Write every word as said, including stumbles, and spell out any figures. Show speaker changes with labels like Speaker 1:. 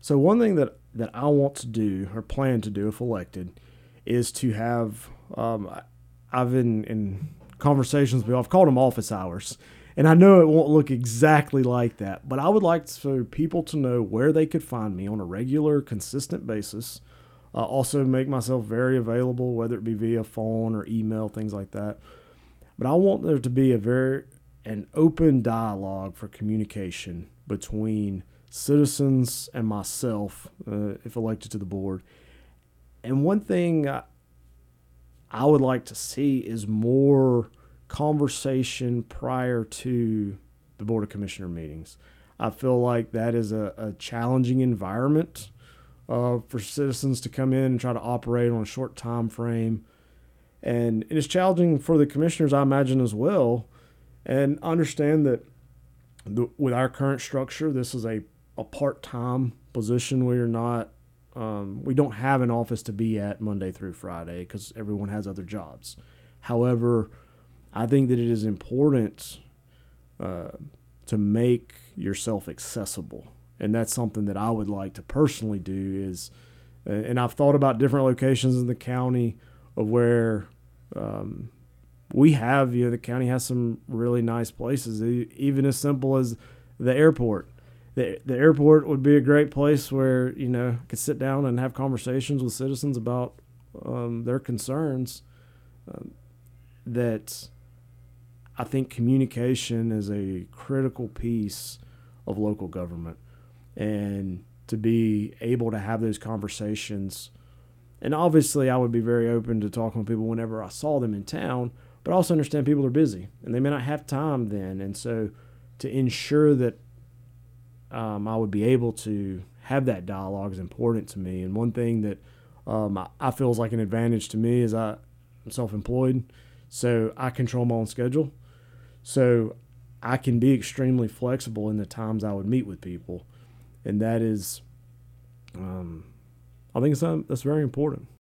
Speaker 1: So one thing that, that I want to do or plan to do if elected is to have um, I've been in conversations with I've called them office hours, and I know it won't look exactly like that, but I would like for people to know where they could find me on a regular, consistent basis. Uh, also, make myself very available, whether it be via phone or email, things like that. But I want there to be a very an open dialogue for communication between citizens and myself, uh, if elected to the board. And one thing I, I would like to see is more conversation prior to the Board of Commissioner meetings. I feel like that is a, a challenging environment uh, for citizens to come in and try to operate on a short time frame. And it is challenging for the commissioners, I imagine, as well. And understand that the, with our current structure, this is a, a part-time position. We are not, um, we don't have an office to be at Monday through Friday because everyone has other jobs. However, I think that it is important uh, to make yourself accessible. And that's something that I would like to personally do is, and I've thought about different locations in the county of where um, we have, you know, the county has some really nice places, even as simple as the airport. The, the airport would be a great place where, you know, I could sit down and have conversations with citizens about um, their concerns. Um, that I think communication is a critical piece of local government. And to be able to have those conversations, and obviously I would be very open to talking with people whenever I saw them in town, but I also understand people are busy and they may not have time then. And so to ensure that um, I would be able to have that dialogue is important to me. And one thing that um, I, I feel is like an advantage to me is I, I'm self-employed, so I control my own schedule. So I can be extremely flexible in the times I would meet with people. And that is, um, I think it's, uh, that's very important.